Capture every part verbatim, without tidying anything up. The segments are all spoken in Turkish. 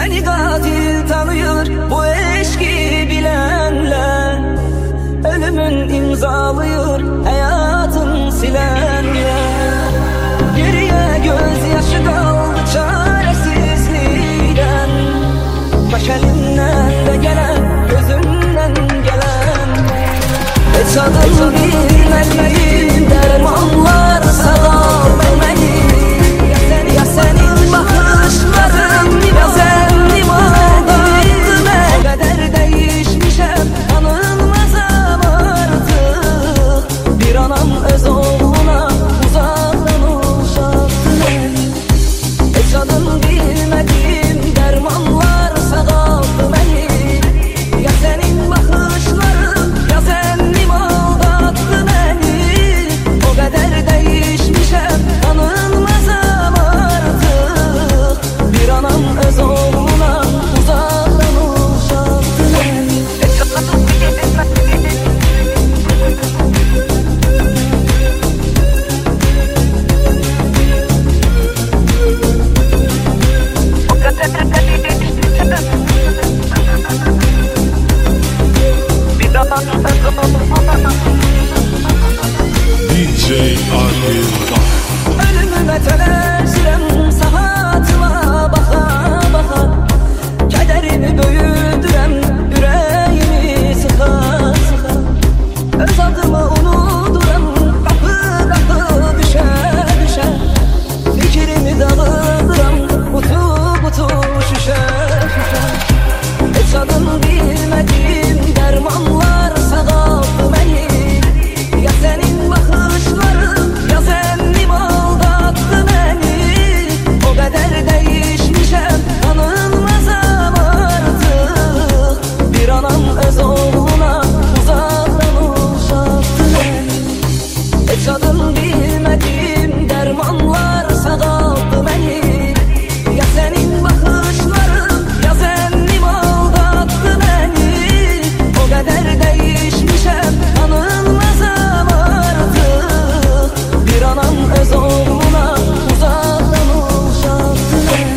Seni katil tanıyor bu eşki bilenler, ölümün imzalıyor hayatın silenler. Geriye gözyaşı kaldı çaresizliğden, baş elinden de gelen, gözünden gelen. Yaşadım bilmediğim dermanlar sağlam beni. Ya senin bakışların ya zennim aldattı beni. O kadar değişmişem tanınmazam artık. Bir anam öz oğluna uzaktan uşaktı beni. Yaşadım bilmediğim dermanlar sağaldı beni. Ya senin bakışların ya zennim aldattı beni. O kadar değişmişem tanınmazam artık. Bir anam öz oğluna uzaktan uşaktı beni. D J Akil Ölümüme tenezzülüm sahatıma baka baka. Kederimi büyüdürem, yüreğimi sıka sıka. Öz adımı unuduram, kapı kapı düşe düşe. Fikrimi dağıdıram, butu butu şüşe şüşe. Yaşadım bilmediğim dermanlar sağaldı beni. Ya senin bakışların ya zennim aldattı beni. O kadar değişmişem tanınmazam artık. Bir anam öz oğluna uzaktan uşaktı beni. Yaşadım bilmediğim dermanlar sağaldı beni. Ya senin bakışların ya zennim aldattı beni. O kadar değişmişem tanınmazam artık. Bir anam öz oğluna uzaktan uşaktı beni.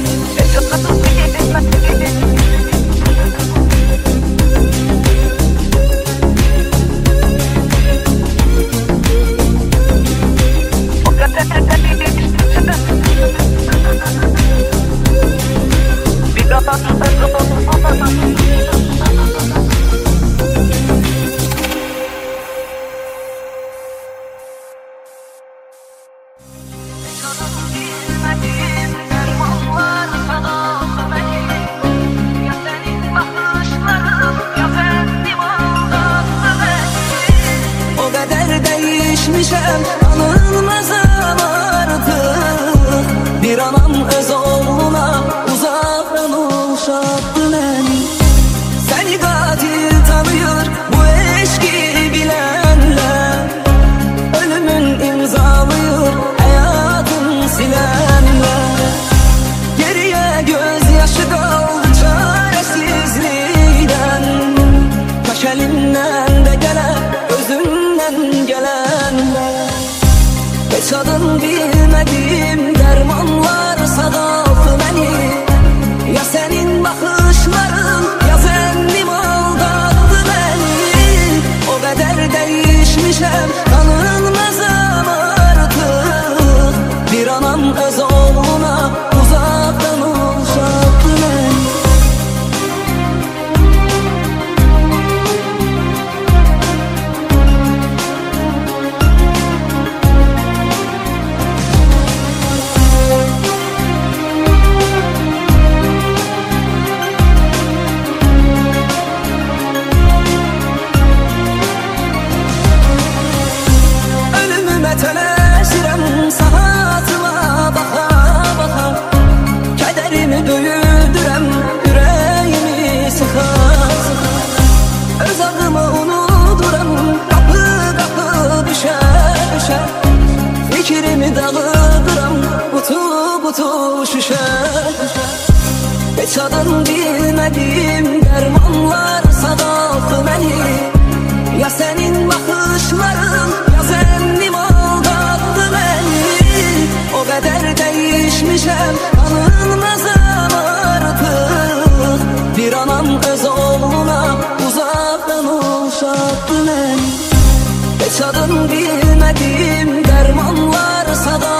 O kadar değişmişem tanınmazam artık. Bir anam öz oğluna uzaktan uşaktı beni. Seni katil tanıyor bu eşki bilenler, ölümün imzalıyor hayatın silenler. Geriye gözyaşı kaldı çaresizliğden, taş elinden de gelen, gözünden gelenler. Yaşadım bilmediğim dermanlar sağaldı beni. Ya senin bakışların ya zennim aldattı beni. O kadar değişmişem tanınmazam artık. Bir anam öz oğluna uzaktan uşaktı beni. Ölümüme tenezzülüm sahatıma baka baka. Kederimi büyüdürem, yüreğimi sıka sıka. Öz adımı unuduram, kapı kapı düşe düşe. Fikrimi dağıdıram, butu butu şüşe şüşe. Yaşadım bilmediğim dermanlar sağaldı beni. Ya senin bakışların ya zennim aldattı beni. O kadar değişmişem tanınmazam artık. Yaşadım bilmedim dermanlar sada